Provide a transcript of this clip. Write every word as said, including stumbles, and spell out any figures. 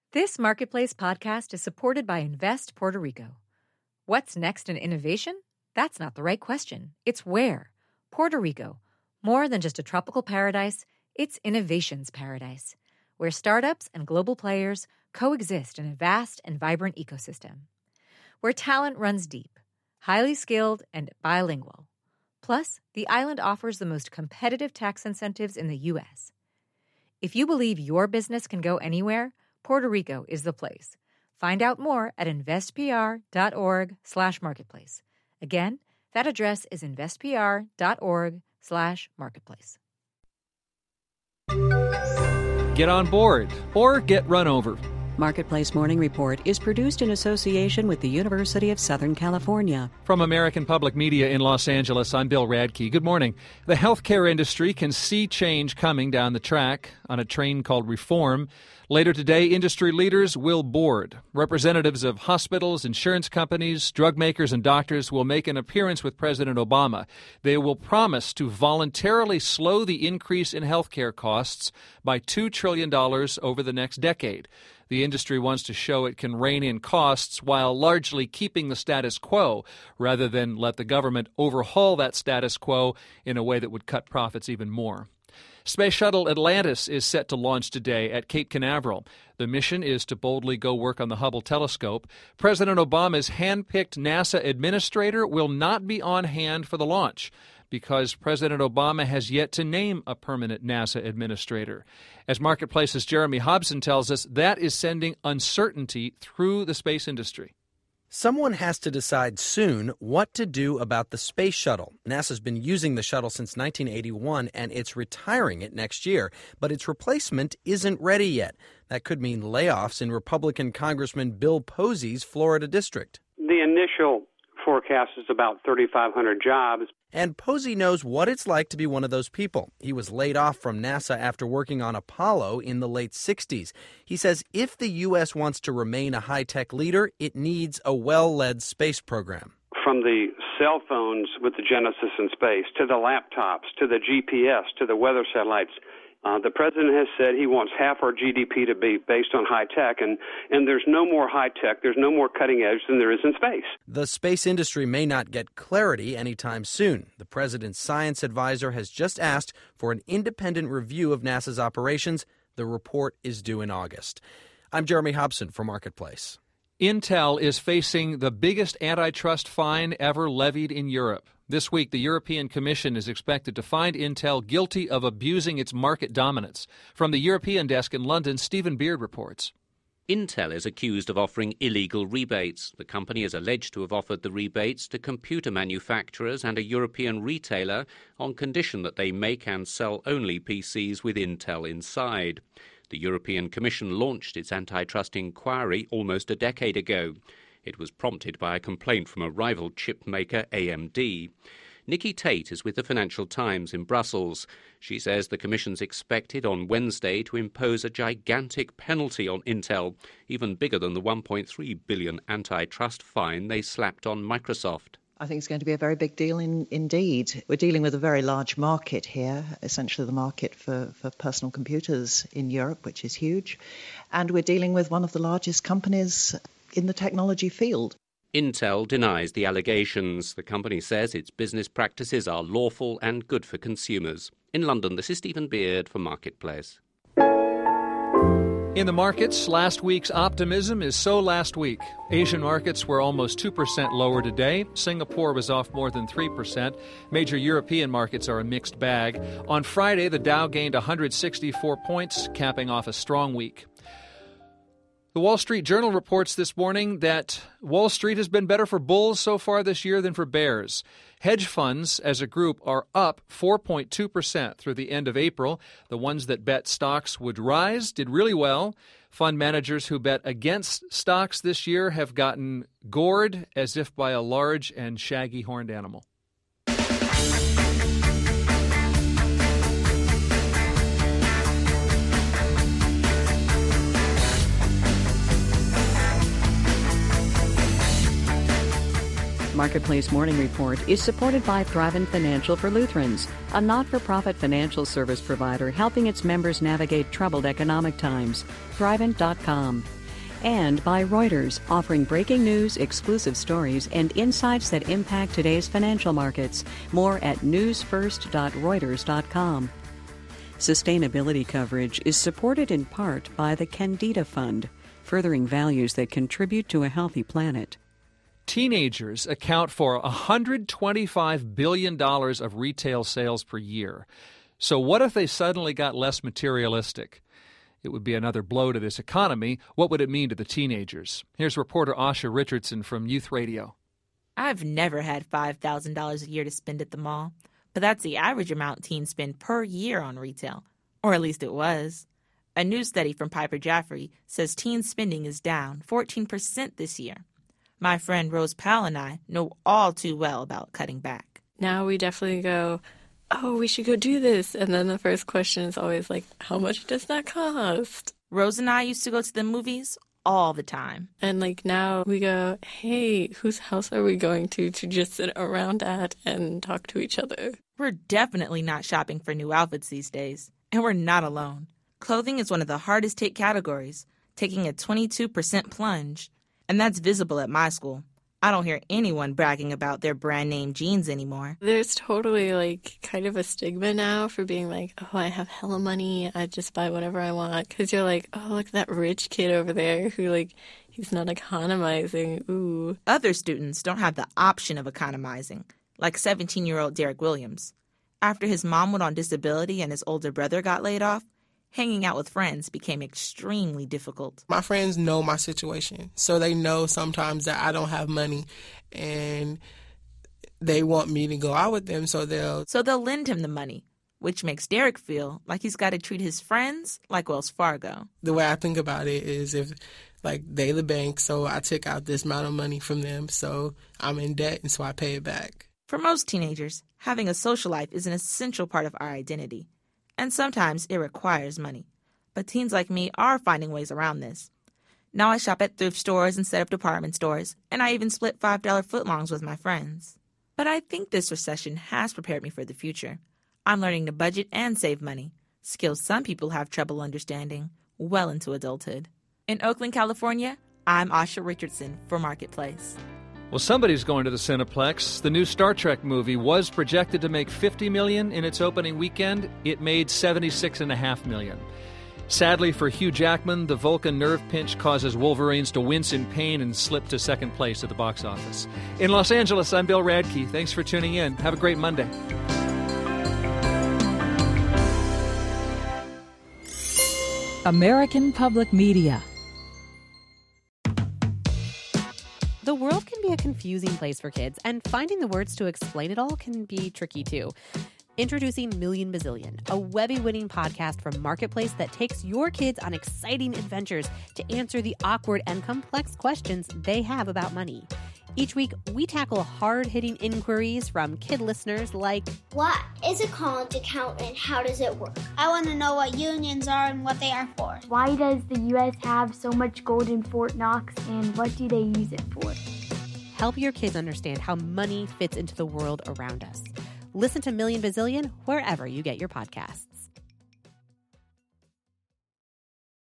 This Marketplace podcast is supported by Invest Puerto Rico. What's next in innovation? That's not the right question. It's where. Puerto Rico. More than just a tropical paradise, it's innovation's paradise, where startups and global players coexist in a vast and vibrant ecosystem. Where talent runs deep, highly skilled, and bilingual. Plus, the island offers the most competitive tax incentives in the U S. If you believe your business can go anywhere, Puerto Rico is the place. Find out more at investpr.org slash marketplace. Again, that address is investpr.org slash marketplace. Get on board or get run over. Marketplace Morning Report is produced in association with the University of Southern California. From American Public Media in Los Angeles, I'm Bill Radke. Good morning. The healthcare industry can see change coming down the track on a train called reform. Later today, industry leaders will board. Representatives of hospitals, insurance companies, drug makers, and doctors will make an appearance with President Obama. They will promise to voluntarily slow the increase in healthcare costs by two trillion dollars over the next decade. The industry wants to show it can rein in costs while largely keeping the status quo, rather than let the government overhaul that status quo in a way that would cut profits even more. Space Shuttle Atlantis is set to launch today at Cape Canaveral. The mission is to boldly go work on the Hubble telescope. President Obama's hand-picked NASA administrator will not be on hand for the launch because President Obama has yet to name a permanent NASA administrator. As Marketplace's Jeremy Hobson tells us, that is sending uncertainty through the space industry. Someone has to decide soon what to do about the space shuttle. NASA's been using the shuttle since nineteen eighty-one, and it's retiring it next year. But its replacement isn't ready yet. That could mean layoffs in Republican Congressman Bill Posey's Florida district. The initial forecast is about thirty-five hundred jobs. And Posey knows what it's like to be one of those people. He was laid off from NASA after working on Apollo in the late sixties. He says if the U S wants to remain a high-tech leader, it needs a well-led space program. From the cell phones with the Genesis in space, to the laptops, to the G P S, to the weather satellites, Uh, the president has said he wants half our G D P to be based on high tech, and, and there's no more high tech, there's no more cutting edge than there is in space. The space industry may not get clarity anytime soon. The president's science advisor has just asked for an independent review of NASA's operations. The report is due in August. I'm Jeremy Hobson for Marketplace. Intel is facing the biggest antitrust fine ever levied in Europe. This week, the European Commission is expected to find Intel guilty of abusing its market dominance. From the European desk in London, Stephen Beard reports. Intel is accused of offering illegal rebates. The company is alleged to have offered the rebates to computer manufacturers and a European retailer on condition that they make and sell only P Cs with Intel inside. The European Commission launched its antitrust inquiry almost a decade ago. It was prompted by a complaint from a rival chip maker, A M D. Nikki Tate is with the Financial Times in Brussels. She says the Commission's expected on Wednesday to impose a gigantic penalty on Intel, even bigger than the one point three billion dollars antitrust fine they slapped on Microsoft. I think it's going to be a very big deal in, indeed. We're dealing with a very large market here, essentially the market for, for personal computers in Europe, which is huge. And we're dealing with one of the largest companies in the technology field. Intel denies the allegations. The company says its business practices are lawful and good for consumers. In London, this is Stephen Beard for Marketplace. In the markets, last week's optimism is so last week. Asian markets were almost two percent lower today. Singapore was off more than three percent. Major European markets are a mixed bag. On Friday, the Dow gained one hundred sixty-four points, capping off a strong week. The Wall Street Journal reports this morning that Wall Street has been better for bulls so far this year than for bears. Hedge funds as a group are up four point two percent through the end of April. The ones that bet stocks would rise did really well. Fund managers who bet against stocks this year have gotten gored as if by a large and shaggy horned animal. Marketplace Morning Report is supported by Thrivent Financial for Lutherans, a not-for-profit financial service provider helping its members navigate troubled economic times. Thrivent dot com. And by Reuters, offering breaking news, exclusive stories, and insights that impact today's financial markets. More at news first dot reuters dot com. Sustainability coverage is supported in part by the Candida Fund, furthering values that contribute to a healthy planet. Teenagers account for one hundred twenty-five billion dollars of retail sales per year. So what if they suddenly got less materialistic? It would be another blow to this economy. What would it mean to the teenagers? Here's reporter Asha Richardson from Youth Radio. I've never had five thousand dollars a year to spend at the mall, but that's the average amount teens spend per year on retail, or at least it was. A new study from Piper Jaffray says teen spending is down fourteen percent this year. My friend Rose Powell and I know all too well about cutting back. Now we definitely go, oh, we should go do this. And then the first question is always like, how much does that cost? Rose and I used to go to the movies all the time. And like now we go, hey, whose house are we going to to just sit around at and talk to each other? We're definitely not shopping for new outfits these days. And we're not alone. Clothing is one of the hardest hit categories, taking a twenty-two percent plunge. And that's visible at my school. I don't hear anyone bragging about their brand name jeans anymore. There's totally like kind of a stigma now for being like, oh, I have hella money, I just buy whatever I want. Because you're like, oh, look at that rich kid over there who like, he's not economizing, ooh. Other students don't have the option of economizing, like seventeen-year-old Derek Williams. After his mom went on disability and his older brother got laid off, hanging out with friends became extremely difficult. My friends know my situation, so they know sometimes that I don't have money, and they want me to go out with them, so they'll... So they'll lend him the money, which makes Derek feel like he's got to treat his friends like Wells Fargo. The way I think about it is if, like, they the bank, so I took out this amount of money from them, so I'm in debt, and so I pay it back. For most teenagers, having a social life is an essential part of our identity. And sometimes it requires money. But teens like me are finding ways around this. Now I shop at thrift stores instead of department stores, and I even split five dollar footlongs with my friends. But I think this recession has prepared me for the future. I'm learning to budget and save money, skills some people have trouble understanding, well into adulthood. In Oakland, California, I'm Asha Richardson for Marketplace. Well, somebody's going to the Cineplex. The new Star Trek movie was projected to make fifty million dollars in its opening weekend. It made seventy-six point five million dollars. Sadly for Hugh Jackman, the Vulcan nerve pinch causes Wolverines to wince in pain and slip to second place at the box office. In Los Angeles, I'm Bill Radke. Thanks for tuning in. Have a great Monday. American Public Media. The world can be a confusing place for kids, and finding the words to explain it all can be tricky too. Introducing Million Bazillion, a Webby-winning podcast from Marketplace that takes your kids on exciting adventures to answer the awkward and complex questions they have about money. Each week, we tackle hard-hitting inquiries from kid listeners like, what is a college account and how does it work? I want to know what unions are and what they are for. Why does the U S have so much gold in Fort Knox and what do they use it for? Help your kids understand how money fits into the world around us. Listen to Million Bazillion wherever you get your podcasts.